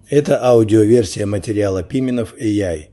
Это аудиоверсия материала Пименов AI.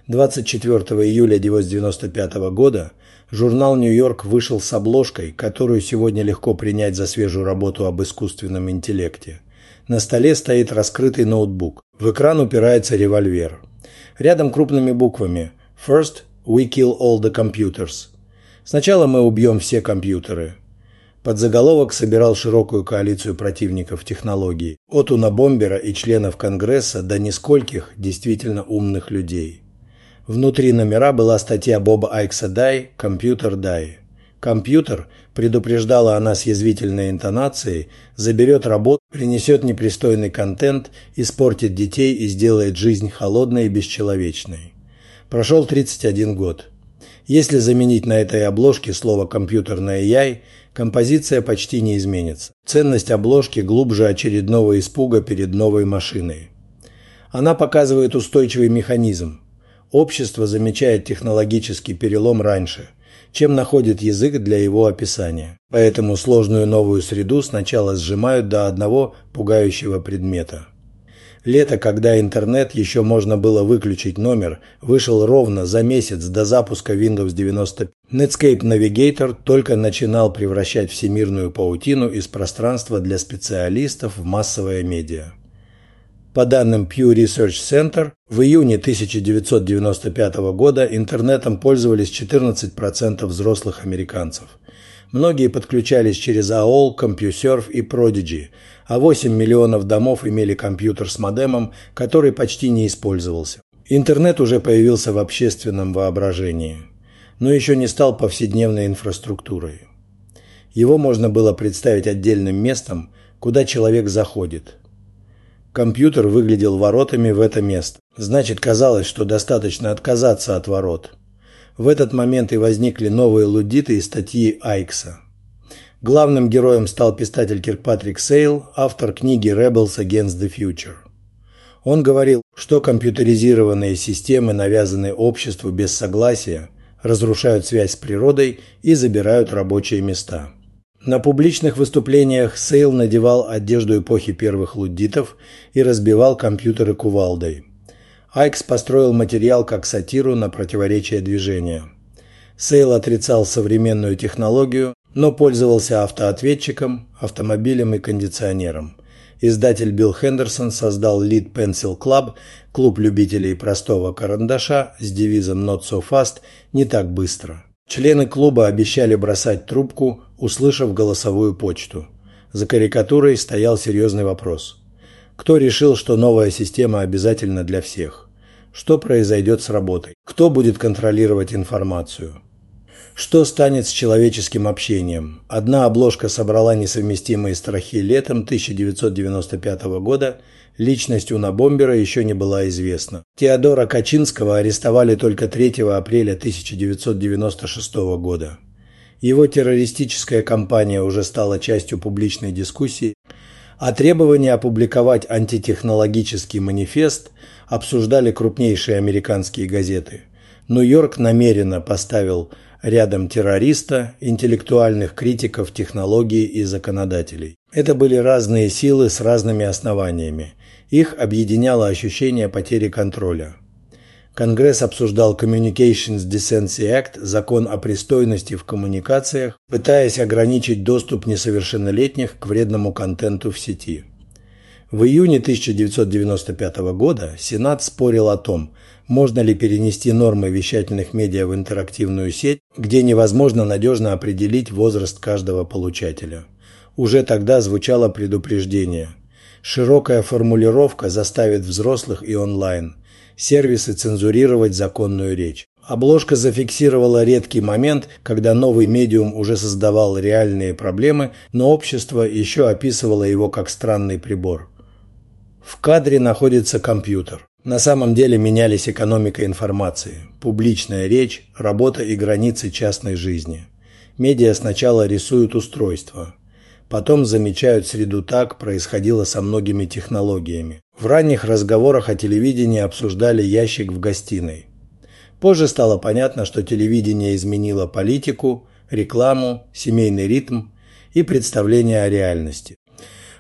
24 июля 1995 года журнал «Нью-Йорк» вышел с обложкой, которую сегодня легко принять за свежую работу об искусственном интеллекте. На столе стоит раскрытый ноутбук. В экран упирается револьвер. Рядом крупными буквами «First, we kill all the computers». Сначала мы убьем все компьютеры. Подзаголовок собирал широкую коалицию противников технологий, от унабомбера и членов Конгресса до нескольких действительно умных людей. Внутри номера была статья Боба Айкса «Дай, компьютер, дай». Компьютер, предупреждала она с язвительной интонацией, заберет работу, принесет непристойный контент, испортит детей и сделает жизнь холодной и бесчеловечной. Прошел 31 год. Если заменить на этой обложке слово «компьютерная AI», композиция почти не изменится. Ценность обложки глубже очередного испуга перед новой машиной. Она показывает устойчивый механизм. Общество замечает технологический перелом раньше, чем находит язык для его описания. Поэтому сложную новую среду сначала сжимают до одного пугающего предмета. Лето, когда интернет еще можно было выключить номер, вышел ровно за месяц до запуска Windows 95. Netscape Navigator только начинал превращать всемирную паутину из пространства для специалистов в массовое медиа. По данным Pew Research Center, в июне 1995 года интернетом пользовались 14% взрослых американцев. Многие подключались через AOL, CompuServe и Prodigy, а 8 миллионов домов имели компьютер с модемом, который почти не использовался. Интернет уже появился в общественном воображении, но еще не стал повседневной инфраструктурой. Его можно было представить отдельным местом, куда человек заходит. Компьютер выглядел воротами в это место. Значит, казалось, что достаточно отказаться от ворот. В этот момент и возникли новые луддиты из статьи Айкса. Главным героем стал писатель Киркпатрик Сейл, автор книги Rebels Against the Future. Он говорил, что компьютеризированные системы, навязанные обществу без согласия, разрушают связь с природой и забирают рабочие места. На публичных выступлениях Сейл надевал одежду эпохи первых луддитов и разбивал компьютеры кувалдой. Айкс построил материал как сатиру на противоречие движения. Сейл отрицал современную технологию, но пользовался автоответчиком, автомобилем и кондиционером. Издатель Билл Хендерсон создал Lead Pencil Club, клуб любителей простого карандаша с девизом «Not so fast» – «Не так быстро». Члены клуба обещали бросать трубку, услышав голосовую почту. За карикатурой стоял серьезный вопрос. Кто решил, что новая система обязательна для всех? Что произойдет с работой? Кто будет контролировать информацию? Что станет с человеческим общением? Одна обложка собрала несовместимые страхи. Летом 1995 года личность унабомбера еще не была известна. Теодора Качинского арестовали только 3 апреля 1996 года. Его террористическая кампания уже стала частью публичной дискуссии, а требование опубликовать антитехнологический манифест обсуждали крупнейшие американские газеты. Нью-Йорк намеренно поставил рядом террориста, интеллектуальных критиков технологий и законодателей. Это были разные силы с разными основаниями. Их объединяло ощущение потери контроля. Конгресс обсуждал Communications Decency Act, закон о пристойности в коммуникациях, пытаясь ограничить доступ несовершеннолетних к вредному контенту в сети. В июне 1995 года Сенат спорил о том, можно ли перенести нормы вещательных медиа в интерактивную сеть, где невозможно надежно определить возраст каждого получателя. Уже тогда звучало предупреждение. Широкая формулировка заставит взрослых и онлайн сервисы цензурировать законную речь. Обложка зафиксировала редкий момент, когда новый медиум уже создавал реальные проблемы, но общество еще описывало его как странный прибор. В кадре находится компьютер. На самом деле менялись экономика информации, публичная речь, работа и границы частной жизни. Медиа сначала рисуют устройство, потом замечают среду. Так происходило со многими технологиями. В ранних разговорах о телевидении обсуждали ящик в гостиной. Позже стало понятно, что телевидение изменило политику, рекламу, семейный ритм и представление о реальности.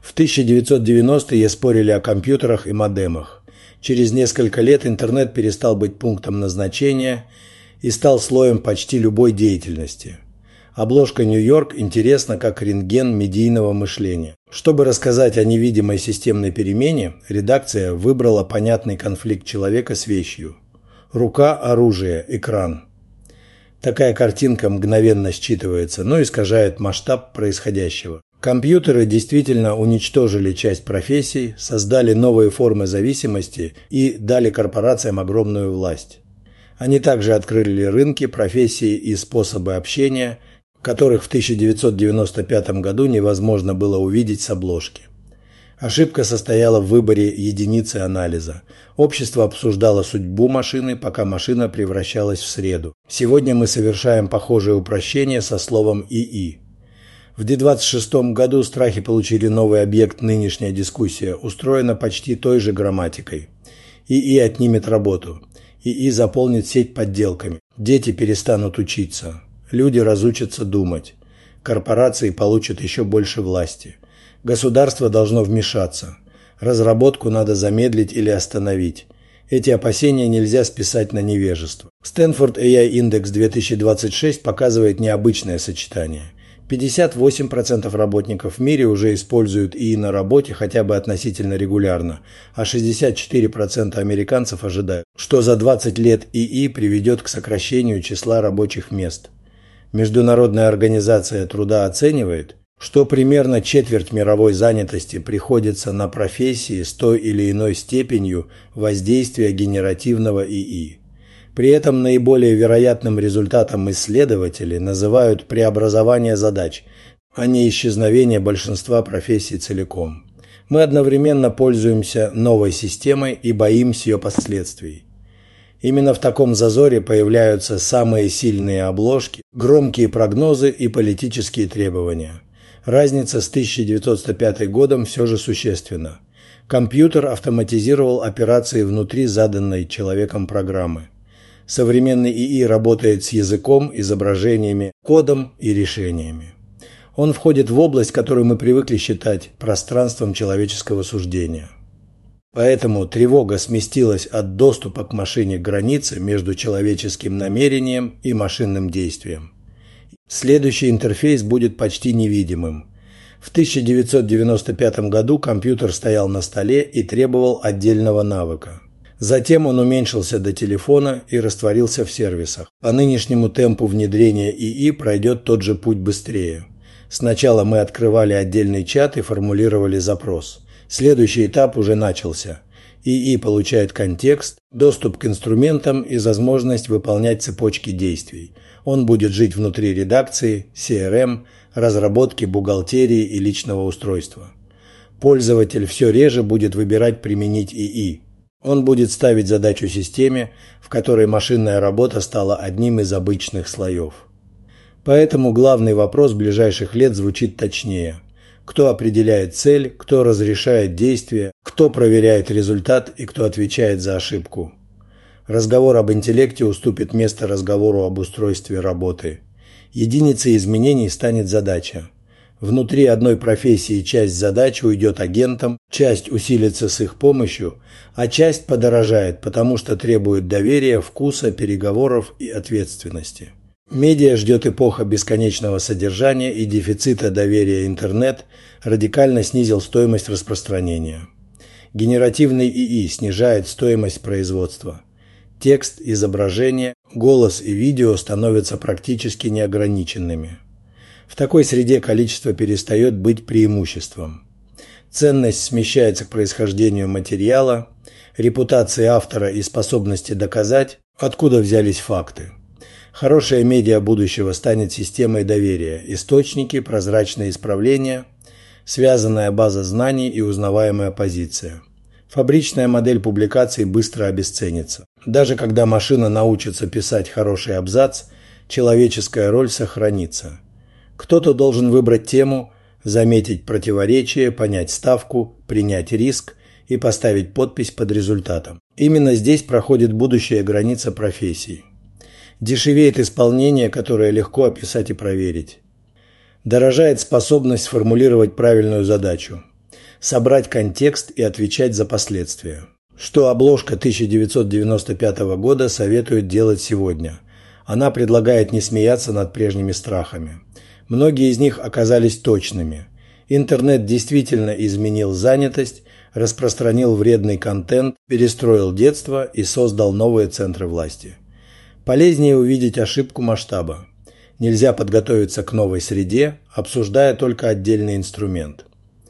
В 1990-е спорили о компьютерах и модемах. Через несколько лет интернет перестал быть пунктом назначения и стал слоем почти любой деятельности. Обложка «Нью-Йорк» интересна как рентген медийного мышления. Чтобы рассказать о невидимой системной перемене, редакция выбрала понятный конфликт человека с вещью. Рука, оружие, экран. Такая картинка мгновенно считывается, но искажает масштаб происходящего. Компьютеры действительно уничтожили часть профессий, создали новые формы зависимости и дали корпорациям огромную власть. Они также открыли рынки, профессии и способы общения, которых в 1995 году невозможно было увидеть с обложки. Ошибка состояла в выборе единицы анализа. Общество обсуждало судьбу машины, пока машина превращалась в среду. Сегодня мы совершаем похожее упрощение со словом «ИИ». В 2026 году страхи получили новый объект. Нынешняя дискуссия устроена почти той же грамматикой. ИИ отнимет работу. ИИ заполнит сеть подделками. Дети перестанут учиться. Люди разучатся думать. Корпорации получат еще больше власти. Государство должно вмешаться. Разработку надо замедлить или остановить. Эти опасения нельзя списать на невежество. Stanford AI Index 2026 показывает необычное сочетание. 58% работников в мире уже используют ИИ на работе хотя бы относительно регулярно, а 64% американцев ожидают, что за 20 лет ИИ приведет к сокращению числа рабочих мест. Международная организация труда оценивает, что примерно четверть мировой занятости приходится на профессии с той или иной степенью воздействия генеративного ИИ. При этом наиболее вероятным результатом исследователи называют преобразование задач, а не исчезновение большинства профессий целиком. Мы одновременно пользуемся новой системой и боимся ее последствий. Именно в таком зазоре появляются самые сильные обложки, громкие прогнозы и политические требования. Разница с 1905 годом все же существенна. Компьютер автоматизировал операции внутри заданной человеком программы. Современный ИИ работает с языком, изображениями, кодом и решениями. Он входит в область, которую мы привыкли считать пространством человеческого суждения. Поэтому тревога сместилась от доступа к машине к границе между человеческим намерением и машинным действием. Следующий интерфейс будет почти невидимым. В 1995 году компьютер стоял на столе и требовал отдельного навыка. Затем он уменьшился до телефона и растворился в сервисах. По нынешнему темпу внедрения ИИ пройдет тот же путь быстрее. Сначала мы открывали отдельный чат и формулировали запрос. Следующий этап уже начался. ИИ получает контекст, доступ к инструментам и возможность выполнять цепочки действий. Он будет жить внутри редакции, CRM, разработки, бухгалтерии и личного устройства. Пользователь все реже будет выбирать применить ИИ. Он будет ставить задачу системе, в которой машинная работа стала одним из обычных слоев. Поэтому главный вопрос ближайших лет звучит точнее. Кто определяет цель, кто разрешает действия, кто проверяет результат и кто отвечает за ошибку. Разговор об интеллекте уступит место разговору об устройстве работы. Единицей изменений станет задача. Внутри одной профессии часть задач уйдет агентам, часть усилится с их помощью, а часть подорожает, потому что требует доверия, вкуса, переговоров и ответственности. Медиа ждет эпоха бесконечного содержания и дефицита доверия. Интернет радикально снизил стоимость распространения. Генеративный ИИ снижает стоимость производства. Текст, изображение, голос и видео становятся практически неограниченными. В такой среде количество перестает быть преимуществом. Ценность смещается к происхождению материала, репутации автора и способности доказать, откуда взялись факты. Хорошая медиа будущего станет системой доверия, источники, прозрачные исправления, связанная база знаний и узнаваемая позиция. Фабричная модель публикаций быстро обесценится. Даже когда машина научится писать хороший абзац, человеческая роль сохранится. Кто-то должен выбрать тему, заметить противоречие, понять ставку, принять риск и поставить подпись под результатом. Именно здесь проходит будущая граница профессий. Дешевеет исполнение, которое легко описать и проверить. Дорожает способность сформулировать правильную задачу. собрать контекст и отвечать за последствия. Что обложка 1995 года советует делать сегодня? Она предлагает не смеяться над прежними страхами. Многие из них оказались точными. Интернет действительно изменил занятость, распространил вредный контент, перестроил детство и создал новые центры власти. Полезнее увидеть ошибку масштаба. Нельзя подготовиться к новой среде, обсуждая только отдельный инструмент.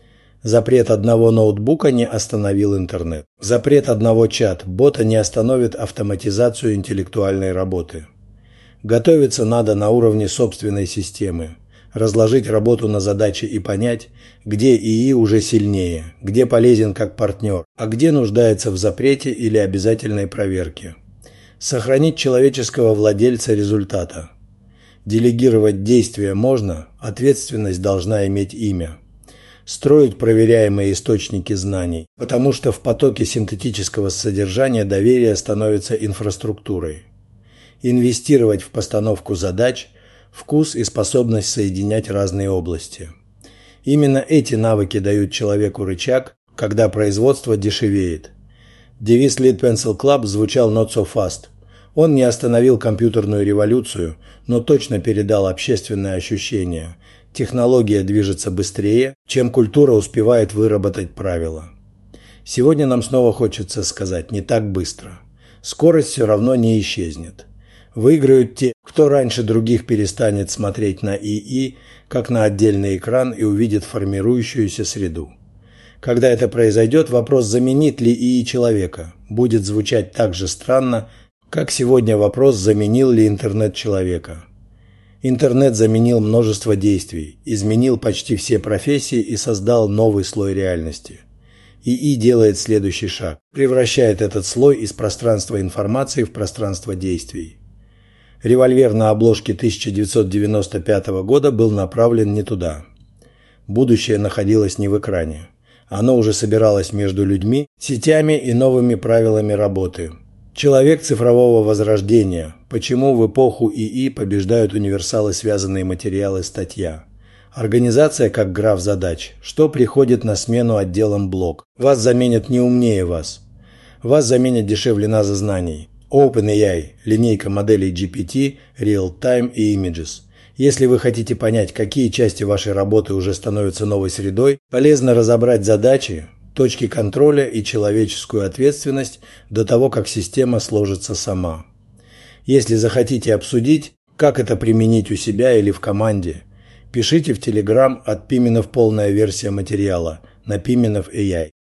Запрет одного ноутбука не остановил интернет. Запрет одного чат-бота не остановит автоматизацию интеллектуальной работы. Готовиться надо на уровне собственной системы. Разложить работу на задачи и понять, где ИИ уже сильнее, где полезен как партнер, а где нуждается в запрете или обязательной проверке. Сохранить человеческого владельца результата. Делегировать действия можно, ответственность должна иметь имя. Строить проверяемые источники знаний, потому что в потоке синтетического содержания доверие становится инфраструктурой. Инвестировать в постановку задач, вкус и способность соединять разные области. Именно эти навыки дают человеку рычаг, когда производство дешевеет. Девиз Lead Pencil Club звучал «Not so fast». Он не остановил компьютерную революцию, но точно передал общественное ощущение. Технология движется быстрее, чем культура успевает выработать правила. Сегодня нам снова хочется сказать «не так быстро». Скорость все равно не исчезнет. Выиграют те, кто раньше других перестанет смотреть на ИИ, как на отдельный экран и увидит формирующуюся среду. Когда это произойдет, вопрос, заменит ли ИИ человека, будет звучать так же странно, как сегодня вопрос, заменил ли интернет человека. Интернет заменил множество действий, изменил почти все профессии и создал новый слой реальности. ИИ делает следующий шаг, превращает этот слой из пространства информации в пространство действий. Револьвер на обложке 1995 года был направлен не туда. Будущее находилось не в экране. Оно уже собиралось между людьми, сетями и новыми правилами работы. Человек цифрового возрождения. Почему в эпоху ИИ побеждают универсалы связанные материалы статья. Организация как граф задач. Что приходит на смену отделам блок. Вас заменят не умнее вас. Вас заменят дешевле НАЗа знаний. OpenAI – линейка моделей GPT, Real-Time и Images. Если вы хотите понять, какие части вашей работы уже становятся новой средой, полезно разобрать задачи, точки контроля и человеческую ответственность до того, как система сложится сама. Если захотите обсудить, как это применить у себя или в команде, пишите в Telegram от Пименов полная версия материала на Pimenov AI.